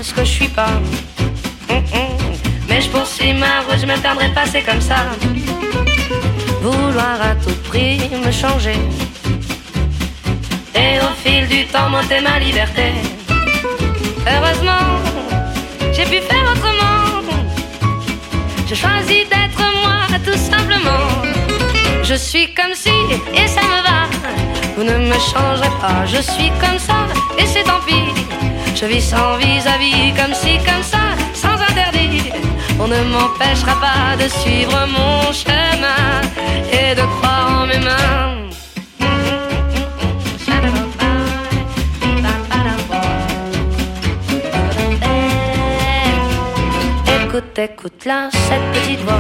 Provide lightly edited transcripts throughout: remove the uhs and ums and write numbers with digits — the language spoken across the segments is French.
ce que je suis pas. Mais je poursuis ma route, je me perdrai pas, c'est comme ça. Vouloir à tout prix me changer, et au fil du temps m'ôter ma liberté. Heureusement, j'ai pu faire autrement. J'ai choisi d'être moi, tout simplement. Je suis comme si, et ça me va. Vous ne me changerez pas, je suis comme ça, et c'est tant pis. Je vis sans vis-à-vis, comme si, comme ça, sans interdit. On ne m'empêchera pas de suivre mon chemin et de croire en mes mains. Écoute, écoute-la, cette petite voix.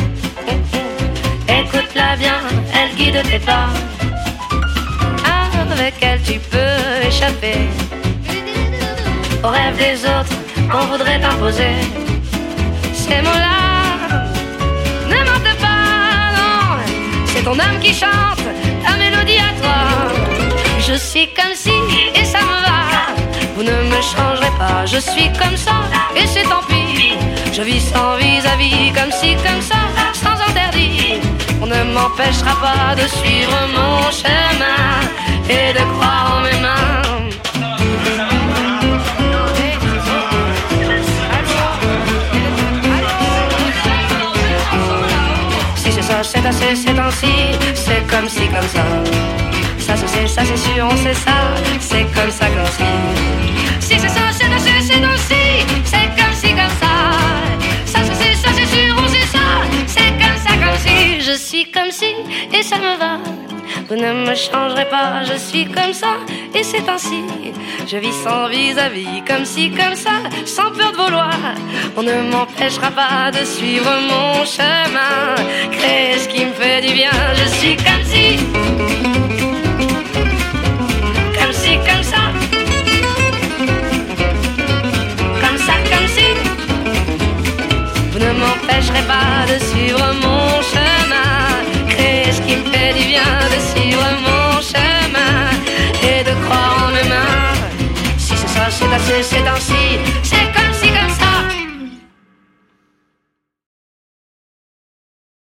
Écoute-la bien, elle guide tes pas. Avec elle tu peux échapper aux rêves des autres qu'on voudrait t'imposer. Ces mots-là ne mentent pas, non. C'est ton âme qui chante ta mélodie à toi. Je suis comme si, et ça me va. Vous ne me changerez pas, je suis comme ça, et c'est tant pis. Je vis sans vis-à-vis, comme si, comme ça, sans interdit. On ne m'empêchera pas de suivre mon chemin et de croire en mes mains. Si c'est ça, c'est assez, c'est ainsi. C'est comme si, comme ça. Ça se sait, ça c'est sûr, on sait ça. C'est comme ça, comme si. Si c'est ça, c'est assez, c'est ainsi. C'est comme si, comme ça. Ça se sait, ça c'est sûr, on sait ça. C'est comme ça, comme si. Je suis comme si, et ça me va. Vous ne me changerez pas, je suis comme ça, et c'est ainsi. Je vis sans vis-à-vis, comme si, comme ça, sans peur de vouloir. On ne m'empêchera pas de suivre mon chemin, créer ce qui me fait du bien. Je suis comme si, comme si, comme ça, comme ça, comme si. Vous ne m'empêcherez pas de suivre mon chemin, créer ce qui me fait du bien, de suivre mon chemin et de croire en mes mains. Si c'est ça, c'est assez, c'est ainsi.